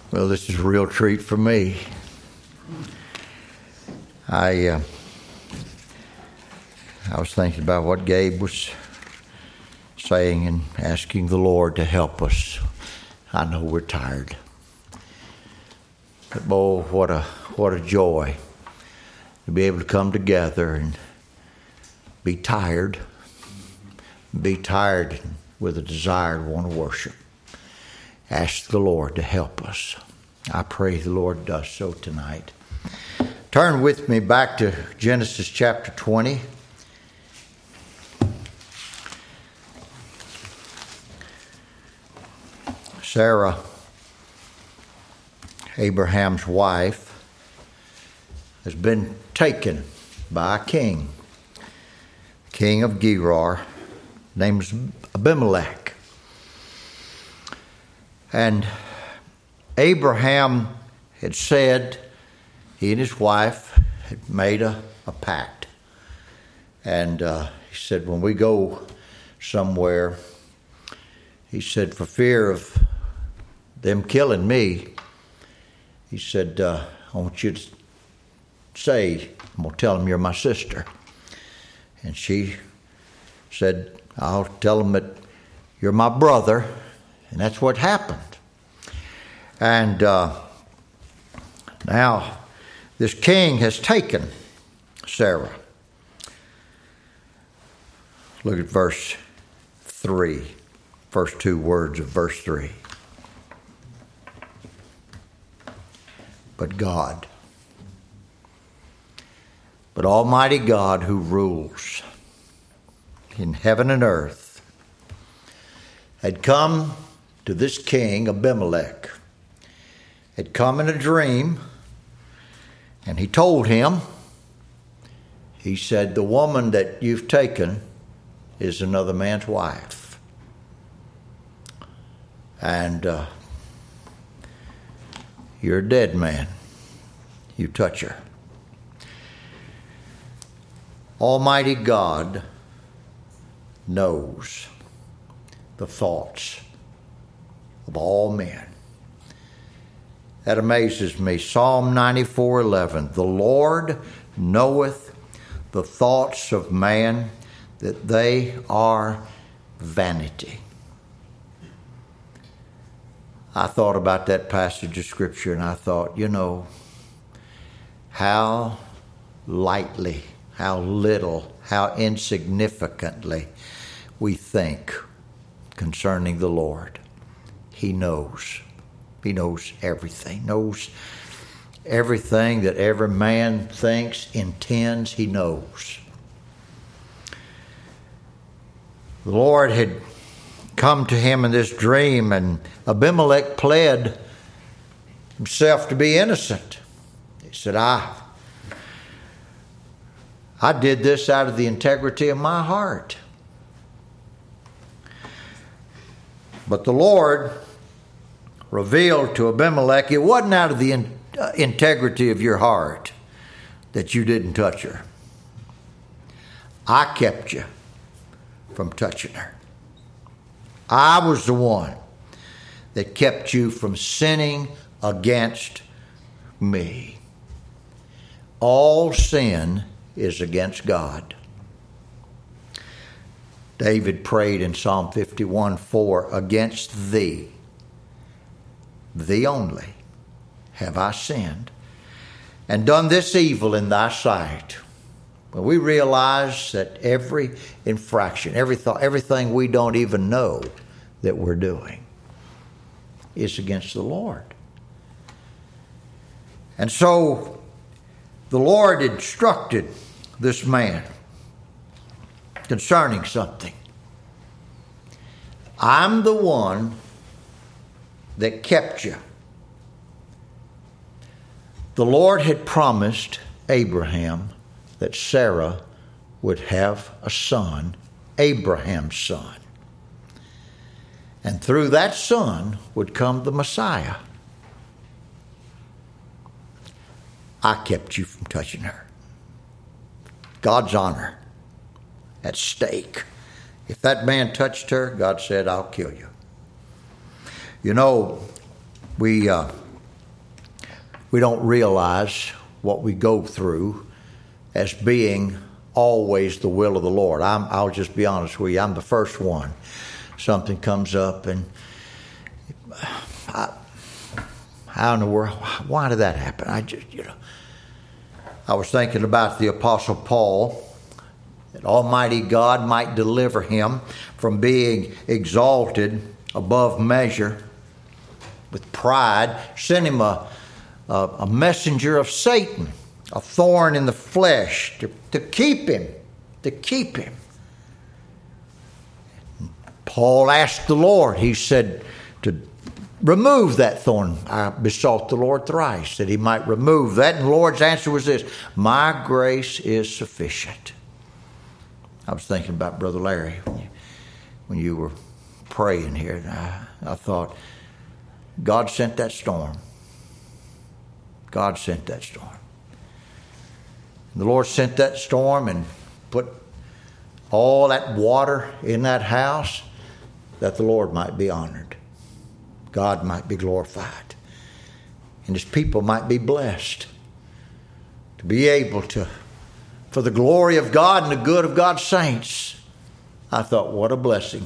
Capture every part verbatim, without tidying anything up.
Well, this is a real treat for me. I uh, I was thinking about what Gabe was saying and asking the Lord to help us. I know we're tired, but boy, what a what a joy to be able to come together and be tired, be tired with a desire to want to worship. Ask the Lord to help us. I pray the Lord does so tonight. Turn with me back to Genesis chapter twenty. Sarah, Abraham's wife, has been taken by a king, king of Gerar, named Abimelech. And Abraham had said, he and his wife had made a, a pact. And uh, he said, when we go somewhere, he said, for fear of them killing me, he said, uh, I want you to say, I'm going to tell them you're my sister. And she said, I'll tell them that you're my brother. And that's what happened. And uh, now this king has taken Sarah. Look at verse three, first two words of verse three. But God, but Almighty God who rules in heaven and earth, had come to this king, Abimelech, had come in a dream, and he told him, he said, the woman that you've taken is another man's wife. And uh, you're a dead man. You touch her. Almighty God knows the thoughts of all men. That amazes me. Psalm ninety-four eleven. The Lord knoweth the thoughts of man, that they are vanity. I thought about that passage of Scripture and I thought, you know, how lightly, how little, how insignificantly we think concerning the Lord. He knows. He knows everything. Knows everything that every man thinks, intends, he knows. The Lord had come to him in this dream, and Abimelech pled himself to be innocent. He said, I, I did this out of the integrity of my heart. But the Lord revealed to Abimelech, it wasn't out of the in, uh, integrity of your heart that you didn't touch her. I kept you from touching her. I was the one that kept you from sinning against me. All sin is against God. David prayed in Psalm fifty-one four, against thee, thee only, have I sinned, and done this evil in thy sight. Well, we realize that every infraction, every thought, everything we don't even know that we're doing is against the Lord. And so the Lord instructed this man concerning something. I'm the one that kept you. The Lord had promised Abraham that Sarah would have a son, Abraham's son. And through that son would come the Messiah. I kept you from touching her. God's honor at stake. If that man touched her, God said, I'll kill you. You know, we uh, we don't realize what we go through as being always the will of the Lord. I'm, I'll just be honest with you. I'm the first one. Something comes up and I, I don't know where, why did that happen? I just, you know, I was thinking about the Apostle Paul, that Almighty God might deliver him from being exalted above measure with pride, sent him a, a, a messenger of Satan, a thorn in the flesh, to, to keep him, to keep him. Paul asked the Lord, he said, to remove that thorn. I besought the Lord thrice that he might remove that. And the Lord's answer was this: my grace is sufficient. I was thinking about Brother Larry when you, when you were praying here. And I, I thought, God sent that storm. God sent that storm. And the Lord sent that storm and put all that water in that house that the Lord might be honored. God might be glorified. And his people might be blessed to be able to, for the glory of God and the good of God's saints. I thought, what a blessing.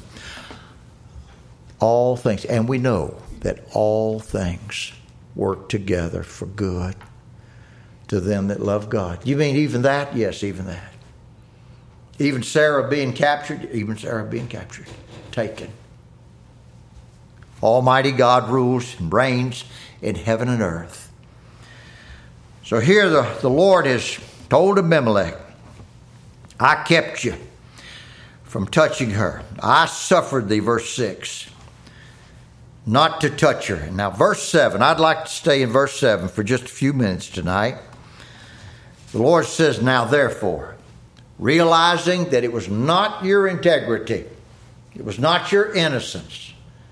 All things, and we know that all things work together for good to them that love God. You mean even that? Yes, even that. Even Sarah being captured, even Sarah being captured, taken. Almighty God rules and reigns in heaven and earth. So here the, the Lord has told Abimelech, I kept you from touching her. I suffered thee, verse six, not to touch her. Now verse seven, I'd like to stay in verse seven for just a few minutes tonight. The Lord says, now therefore, realizing that it was not your integrity, it was not your innocence,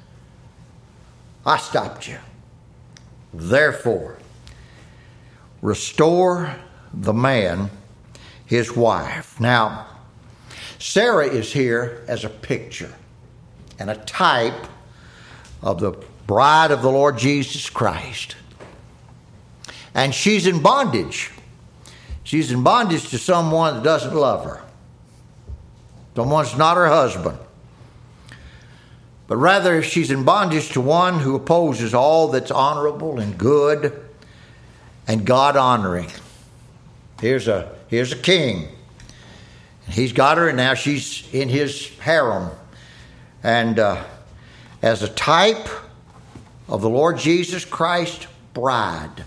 I stopped you. Therefore, restore the man his wife. Now, Sarah is here as a picture and a type of the bride of the Lord Jesus Christ. And she's in bondage. She's in bondage to someone that doesn't love her. Someone's not her husband. But rather, she's in bondage to one who opposes all that's honorable and good and God-honoring. Here's a, here's a king. He's got her, and now she's in his harem. And uh, as a type of the Lord Jesus Christ bride,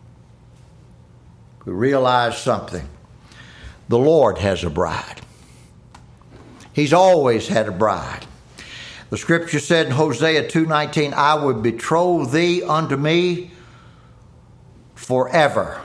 we realize something. The Lord has a bride. He's always had a bride. The scripture said in Hosea two nineteen, I would betroth thee unto me forever.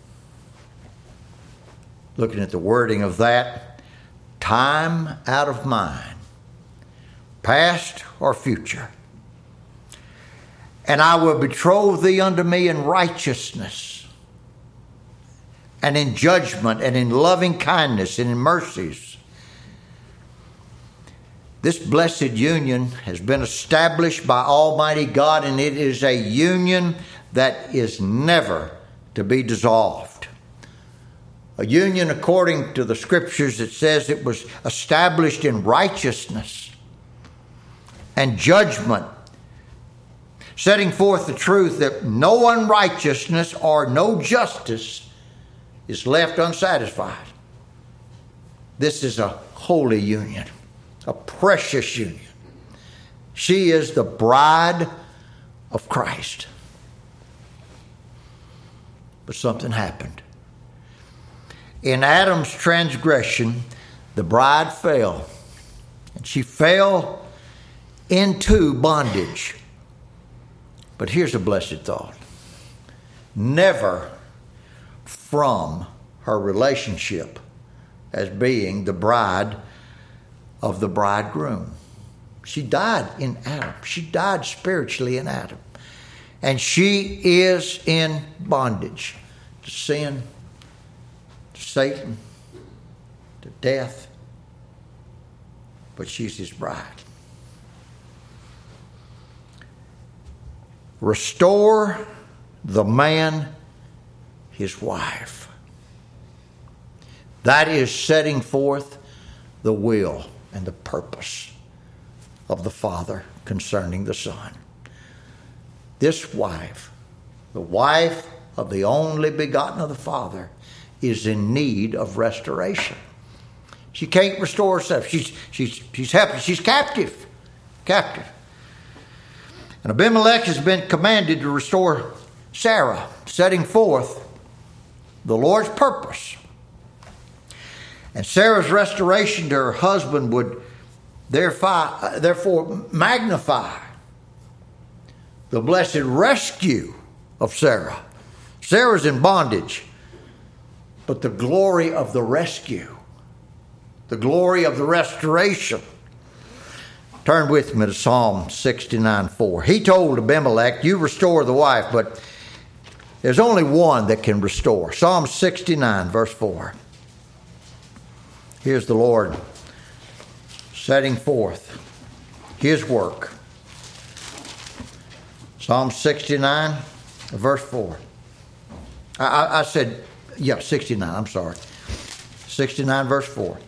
Looking at the wording of that, time out of mind, past or future. And I will betroth thee unto me in righteousness, and in judgment, and in loving kindness, and in mercies. This blessed union has been established by Almighty God, and it is a union that is never to be dissolved. A union, according to the scriptures, that says it was established in righteousness and judgment, setting forth the truth that no unrighteousness or no justice is left unsatisfied. This is a holy union, a precious union. She is the bride of Christ. But something happened. In Adam's transgression, the bride fell. And she fell into bondage. But here's a blessed thought. Never from her relationship as being the bride of the bridegroom. She died in Adam. She died spiritually in Adam. And she is in bondage to sin, to Satan, to death. But she's his bride. Restore the man his wife. That is setting forth the will and the purpose of the Father concerning the Son. This wife, the wife of the only begotten of the Father, is in need of restoration. She can't restore herself. She's, she's, she's helpless. She's captive. Captive. And Abimelech has been commanded to restore Sarah, setting forth the Lord's purpose. And Sarah's restoration to her husband would therefore, therefore magnify the blessed rescue of Sarah. Sarah's in bondage, but the glory of the rescue, the glory of the restoration. Turn with me to Psalm sixty-nine four. He told Abimelech, you restore the wife, but there's only one that can restore. Psalm sixty-nine verse four. Here's the Lord setting forth his work. Psalm sixty-nine verse four. I, I, I said, yeah, sixty-nine, I'm sorry. sixty-nine verse four.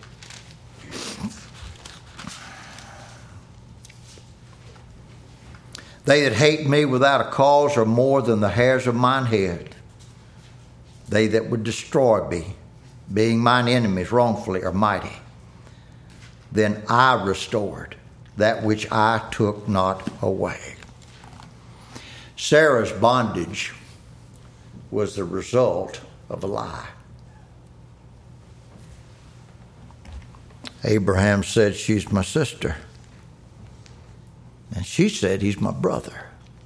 They that hate me without a cause are more than the hairs of mine head. They that would destroy me, being mine enemies wrongfully, are mighty. Then I restored that which I took not away. Sarah's bondage was the result of a lie. Abraham said, she's my sister. And she said, he's my brother.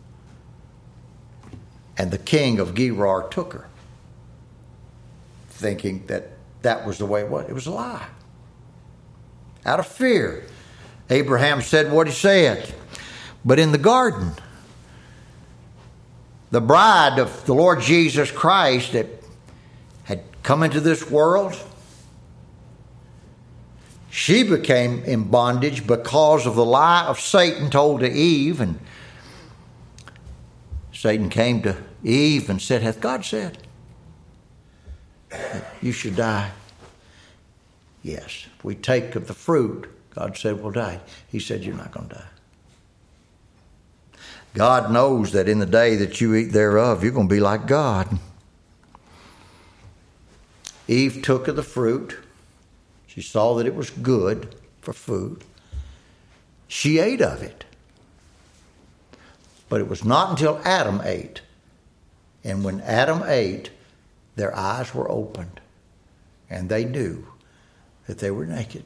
And the king of Gerar took her, thinking that that was the way it was. It was a lie. Out of fear, Abraham said what he said. But in the garden, the bride of the Lord Jesus Christ that had come into this world, she became in bondage because of the lie of Satan told to Eve. And Satan came to Eve and said, hath God said that you should die? Yes. If we take of the fruit, God said we'll die. He said, you're not going to die. God knows that in the day that you eat thereof, you're going to be like God. Eve took of the fruit. She saw that it was good for food. She ate of it. But it was not until Adam ate. And when Adam ate, their eyes were opened. And they knew that they were naked.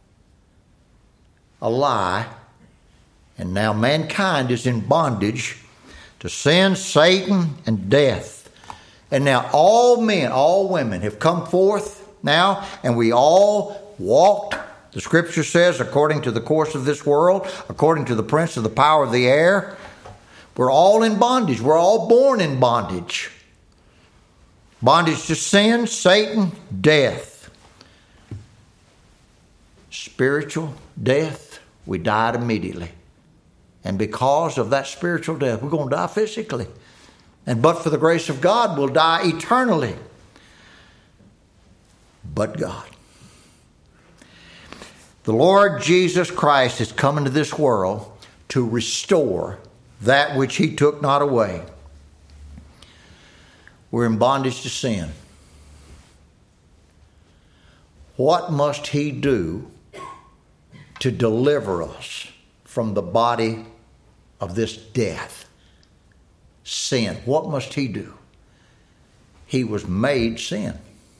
A lie. And now mankind is in bondage to sin, Satan, and death. And now all men, all women have come forth now, and we all walked, the scripture says, according to the course of this world, according to the prince of the power of the air. We're all in bondage. We're all born in bondage. Bondage to sin, Satan, death. Spiritual death, we died immediately. And because of that spiritual death, we're going to die physically. And but for the grace of God, we'll die eternally. But God. The Lord Jesus Christ has come into this world to restore that which he took not away. We're in bondage to sin. What must he do to deliver us from the body of this death? Sin. What must he do? He was made sin.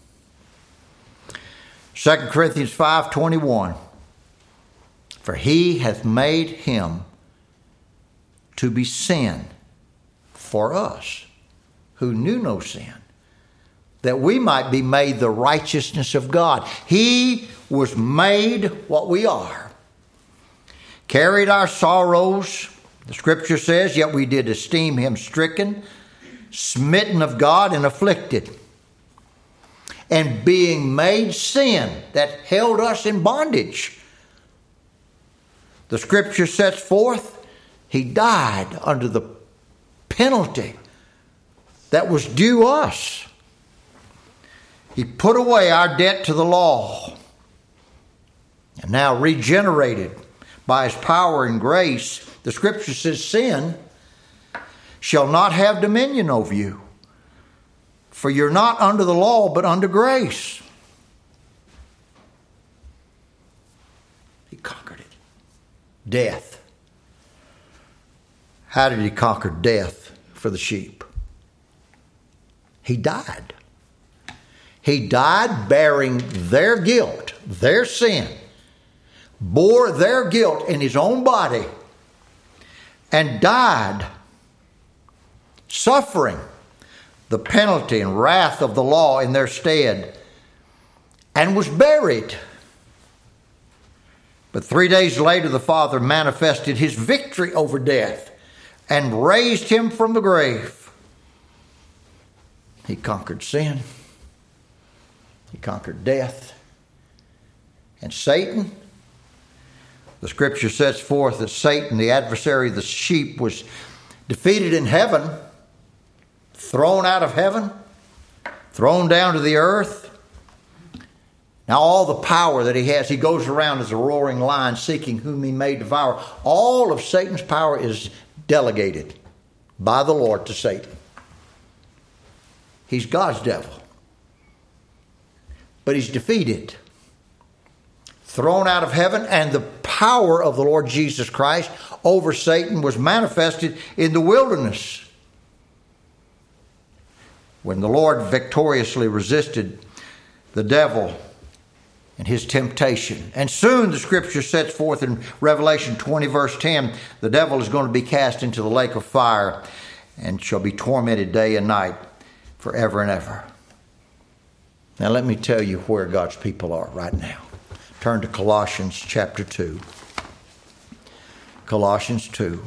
Second Corinthians five twenty-one. For he hath made him to be sin for us, who knew no sin, that we might be made the righteousness of God. He was made what we are. Carried our sorrows, the scripture says, yet we did esteem him stricken, smitten of God, and afflicted. And being made sin that held us in bondage. The scripture sets forth, he died under the penalty that was due us. He put away our debt to the law. And now regenerated by His power and grace, the Scripture says sin shall not have dominion over you. For you're not under the law, but under grace. He conquered it. Death. How did He conquer death for the sheep? He died. He died bearing their guilt, their sin, bore their guilt in His own body, and died suffering the penalty and wrath of the law in their stead, and was buried. But three days later, the Father manifested His victory over death and raised Him from the grave. He conquered sin. He conquered death. And Satan, the Scripture sets forth that Satan, the adversary of the sheep, was defeated in heaven, thrown out of heaven, thrown down to the earth. Now all the power that he has, he goes around as a roaring lion seeking whom he may devour. All of Satan's power is delegated by the Lord to Satan. He's God's devil. But he's defeated, thrown out of heaven, and the power of the Lord Jesus Christ over Satan was manifested in the wilderness, when the Lord victoriously resisted the devil and his temptation. And soon the Scripture sets forth in Revelation twenty verse ten, the devil is going to be cast into the lake of fire and shall be tormented day and night forever and ever. Now let me tell you where God's people are right now. Turn to Colossians chapter two. Colossians two.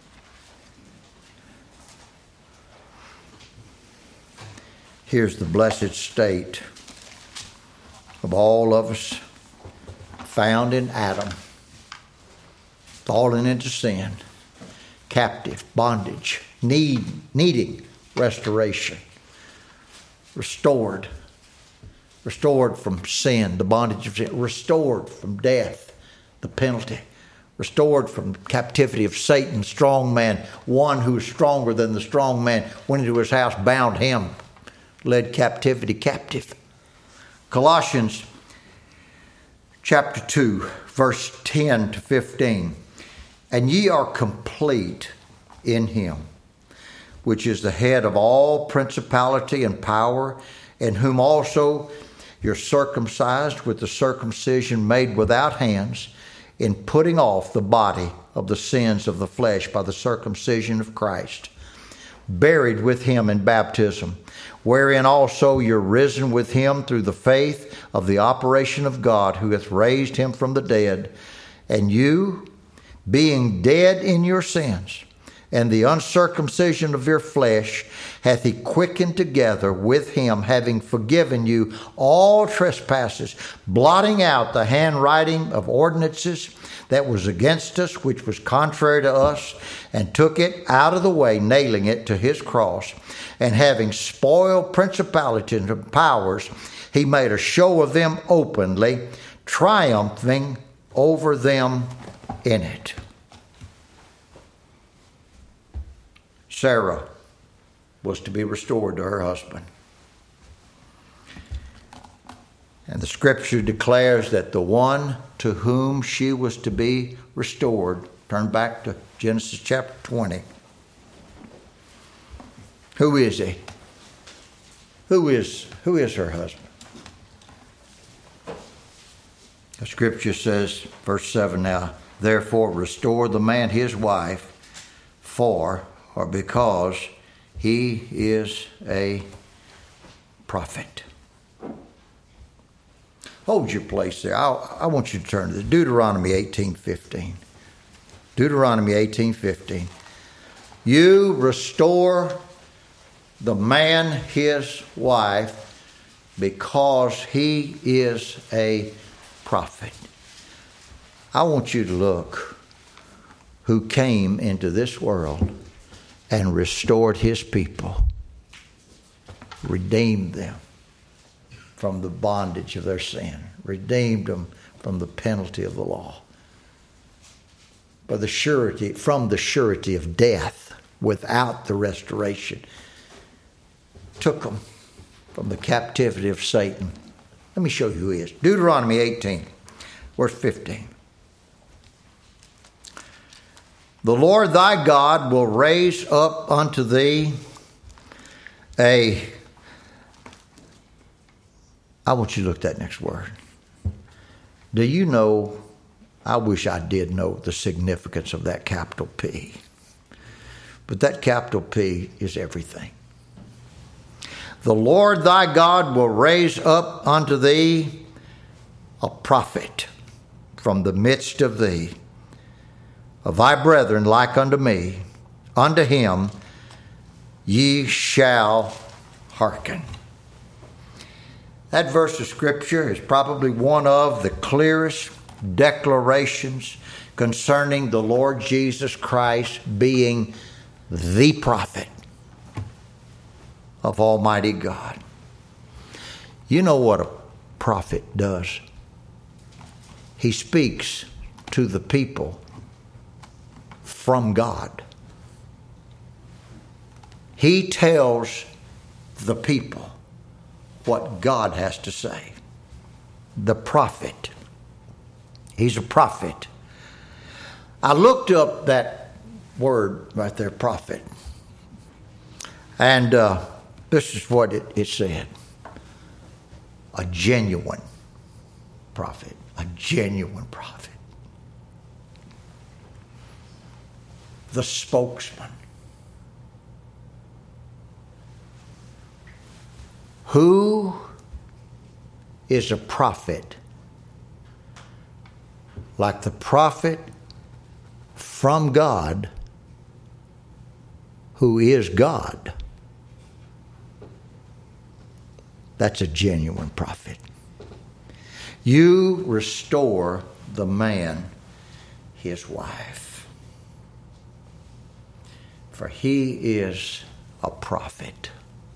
Here's the blessed state of all of us found in Adam, fallen into sin, captive, bondage, need, needing restoration, restored, restored from sin, the bondage of sin, restored from death, the penalty, restored from captivity of Satan, strong man, one who is stronger than the strong man, went into his house, bound him, led captivity captive. Colossians chapter two, verse ten to fifteen. And ye are complete in Him, which is the head of all principality and power, in whom also you're circumcised with the circumcision made without hands, in putting off the body of the sins of the flesh by the circumcision of Christ, buried with Him in baptism, wherein also you're risen with Him through the faith of the operation of God, who hath raised Him from the dead. And you, being dead in your sins, and the uncircumcision of your flesh, hath He quickened together with Him, having forgiven you all trespasses, blotting out the handwriting of ordinances that was against us, which was contrary to us, and took it out of the way, nailing it to His cross. And having spoiled principalities and powers, He made a show of them openly, triumphing over them in it. Sarah was to be restored to her husband. And the Scripture declares that the one to whom she was to be restored, turn back to Genesis chapter twenty. Who is he? Who is, who is her husband? The Scripture says, verse seven now, therefore restore the man his wife, for or because he is a prophet. Hold your place there. I, I want you to turn to this. Deuteronomy eighteen fifteen. Deuteronomy eighteen fifteen. You restore the man his wife because he is a prophet. I want you to look who came into this world and restored his people, redeemed them. from the bondage of their sin, redeemed them from the penalty of the law, by the surety, from the surety of death without the restoration, took them from the captivity of Satan. Let me show you who he is. Deuteronomy eighteen, verse fifteen. The Lord thy God will raise up unto thee a, I want you to look at that next word. Do you know, I wish I did know the significance of that capital P. But that capital P is everything. The Lord thy God will raise up unto thee a prophet from the midst of thee, of thy brethren like unto me. Unto him ye shall hearken. That verse of Scripture is probably one of the clearest declarations concerning the Lord Jesus Christ being the prophet of Almighty God. You know what a prophet does? He speaks to the people from God. He tells the people what God has to say. The prophet. He's a prophet. I looked up that word right there, prophet. And uh, this is what it, it said. A genuine prophet. A genuine prophet. The spokesman. Who is a prophet like the prophet from God who is God? That's a genuine prophet. You restore the man his wife, for he is a prophet.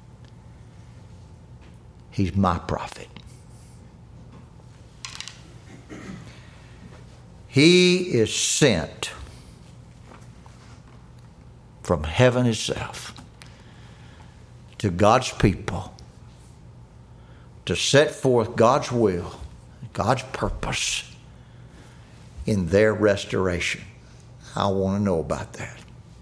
He's my prophet. He is sent from heaven itself to God's people to set forth God's will, God's purpose in their restoration. I want to know about that.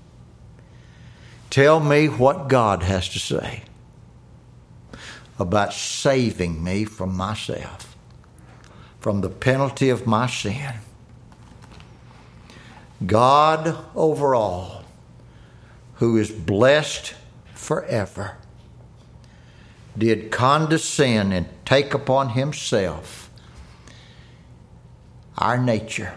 Tell me what God has to say about saving me from myself, from the penalty of my sin. God over all, who is blessed forever, did condescend and take upon himself our nature,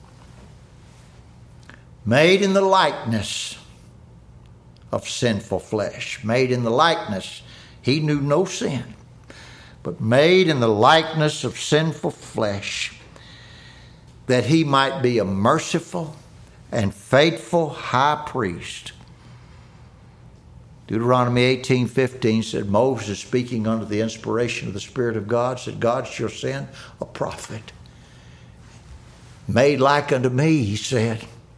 made in the likeness of sinful flesh, made in the likeness. He knew no sin, but made in the likeness of sinful flesh, that he might be a merciful and faithful high priest. Deuteronomy eighteen fifteen said, Moses, speaking under the inspiration of the Spirit of God, said, God shall send a prophet, made like unto me, he said.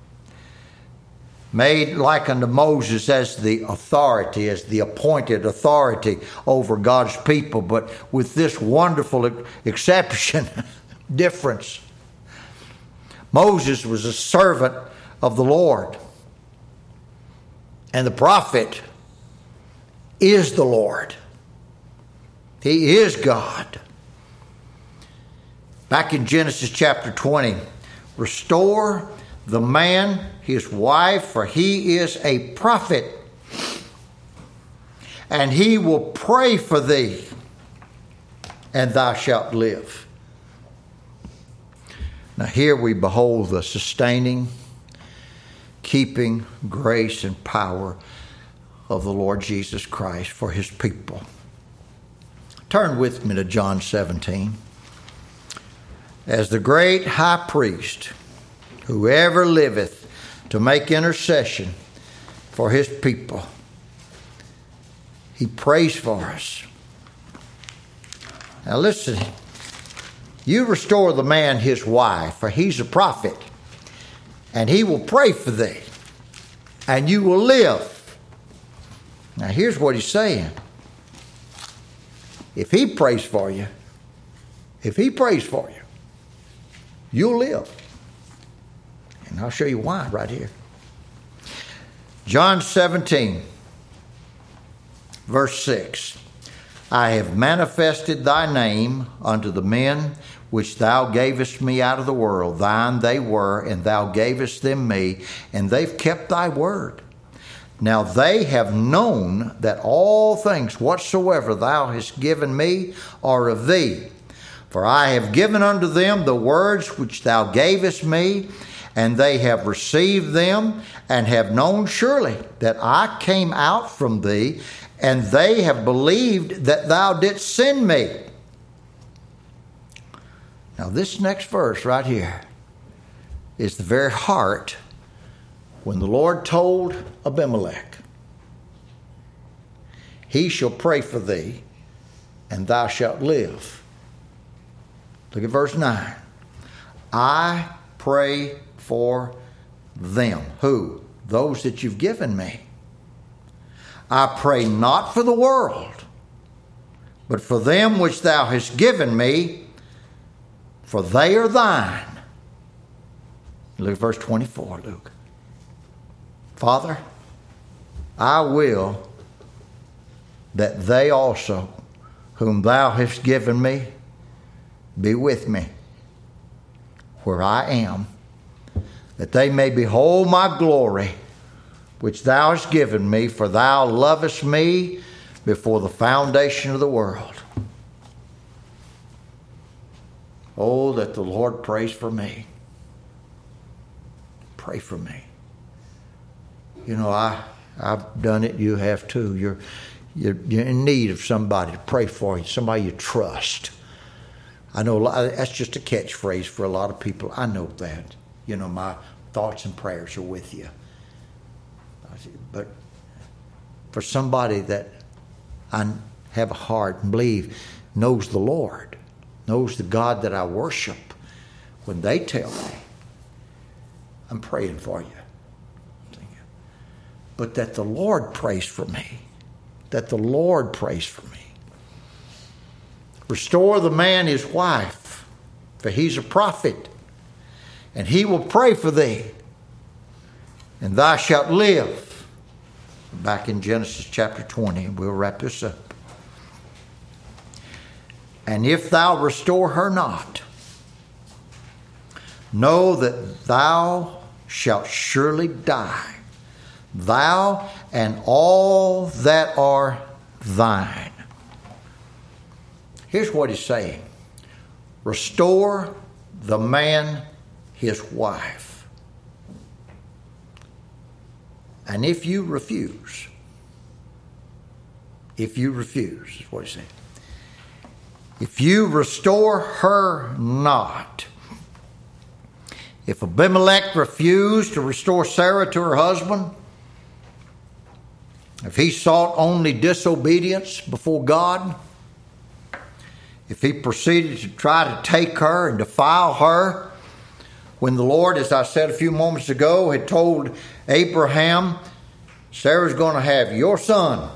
Made like unto Moses as the authority, as the appointed authority over God's people, but with this wonderful exception, difference. Moses was a servant of the Lord, and the prophet is the Lord. He is God. Back in Genesis chapter twenty, restore the man his wife, for he is a prophet, and he will pray for thee, and thou shalt live. Now here we behold the sustaining, keeping grace and power of the Lord Jesus Christ for his people. Turn with me to John seventeen. As the great high priest, whoever liveth to make intercession for his people, he prays for us. Now listen, you restore the man his wife, for he's a prophet, and he will pray for thee, and you will live. Now here's what he's saying. If he prays for you, if he prays for you, you'll live. And I'll show you why right here. John seventeen, verse six. I have manifested thy name unto the men which thou gavest me out of the world. Thine they were, and thou gavest them me, and they've kept thy word. Now they have known that all things whatsoever thou hast given me are of thee. For I have given unto them the words which thou gavest me, and they have received them, and have known surely that I came out from thee, and they have believed that thou didst send me. Now this next verse right here is the very heart when the Lord told Abimelech, he shall pray for thee, and thou shalt live. Look at verse nine. I pray for them. Who? Those that you've given me. I pray not for the world, but for them which thou hast given me, for they are thine. Look at verse twenty-four, Luke. Father, I will that they also, whom thou hast given me, be with me where I am, that they may behold my glory, which thou hast given me, for thou lovest me before the foundation of the world. Oh, that the Lord prays for me. Pray for me. You know, I, I've done it. You have too. You're, you're, you're in need of somebody to pray for you, somebody you trust. I know a lot, that's just a catchphrase for a lot of people. I know that. You know, my thoughts and prayers are with you. But for somebody that I have a heart and believe knows the Lord, knows the God that I worship, when they tell me, I'm praying for you. But that the Lord prays for me. That the Lord prays for me. Restore the man his wife, for he's a prophet, and he will pray for thee, and thou shalt live. Back in Genesis chapter twenty, we'll wrap this up. And if thou restore her not, know that thou shalt surely die, thou and all that are thine. Here's what he's saying. Restore the man his wife. And if you refuse, if you refuse, is what he's saying. If you restore her not, if Abimelech refused to restore Sarah to her husband, if he sought only disobedience before God, if he proceeded to try to take her and defile her, when the Lord, as I said a few moments ago, had told Abraham, Sarah's going to have your son.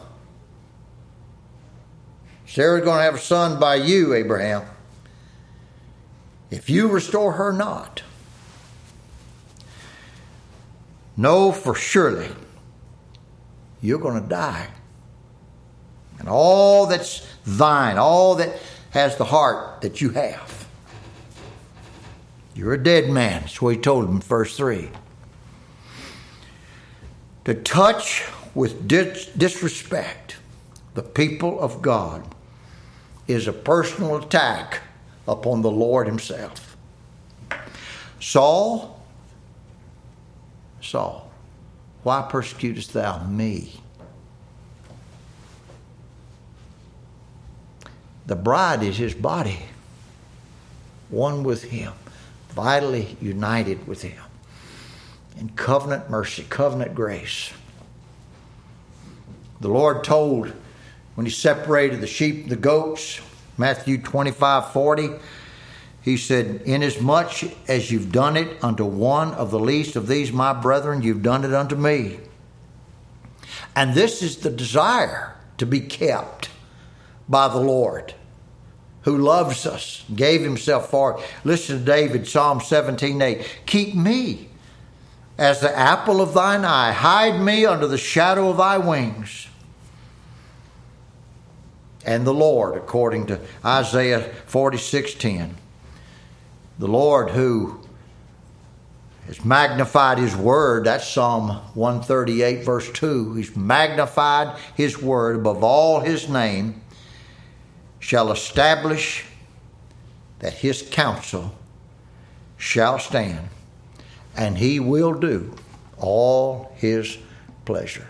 Sarah's going to have a son by you, Abraham. If you restore her not, know for surely you're going to die. And all that's thine, all that has the heart that you have, you're a dead man. That's what he told him in verse three. To touch with dis- disrespect the people of God is a personal attack upon the Lord himself. Saul, Saul, why persecutest thou me? The bride is his body, one with him, vitally united with him in covenant mercy, covenant grace. The Lord told when he separated the sheep and the goats, Matthew twenty-five forty. He said, inasmuch as you've done it unto one of the least of these my brethren, you've done it unto me. And this is the desire to be kept by the Lord, who loves us, gave himself for it. Listen to David, Psalm seventeen eight. Keep me as the apple of thine eye. Hide me under the shadow of thy wings. And the Lord, according to Isaiah forty-six ten. The Lord who has magnified his word, that's Psalm one thirty-eight verse two. He's magnified his word above all his name, shall establish that his counsel shall stand, and he will do all his pleasure.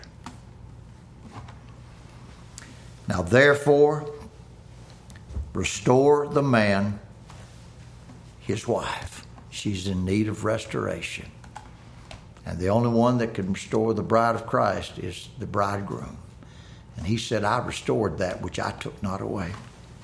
Now therefore, restore the man his wife. She's in need of restoration. And the only one that can restore the bride of Christ is the bridegroom. And he said, I restored that which I took not away.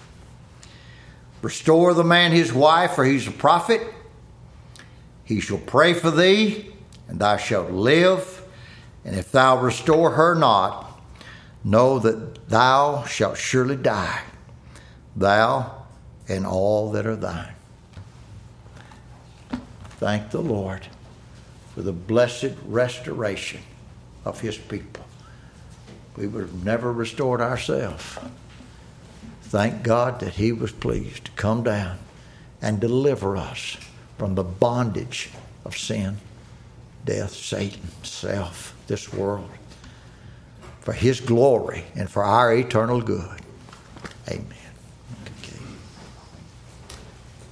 Restore the man his wife, for he's a prophet. He shall pray for thee, and thou shalt live. And if thou restore her not, know that thou shalt surely die, thou and all that are thine. Thank the Lord for the blessed restoration of his people. We would have never restored ourselves. Thank God that he was pleased to come down and deliver us from the bondage of sin, death, Satan, self, this world, for his glory and for our eternal good. Amen.